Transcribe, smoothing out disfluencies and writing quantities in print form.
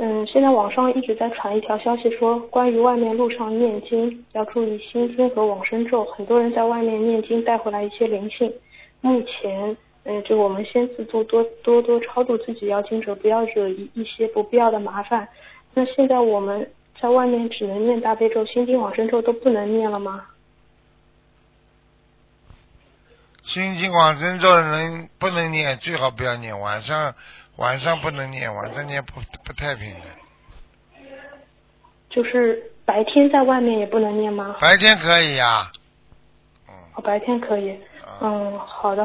现在网上一直在传一条消息说，关于外面路上念经要注意心经和往生咒，很多人在外面念经带回来一些灵性。目前，就我们先自度，多超度自己要经者，不要惹一些不必要的麻烦。那现在我们在外面只能念大悲咒、心经、往生咒都不能念了吗？ 心经往生咒不能念，最好不要念，晚上不能念，晚上念不太平的。 就是白天在外面也不能念吗？ 白天可以呀。 白天可以。好的。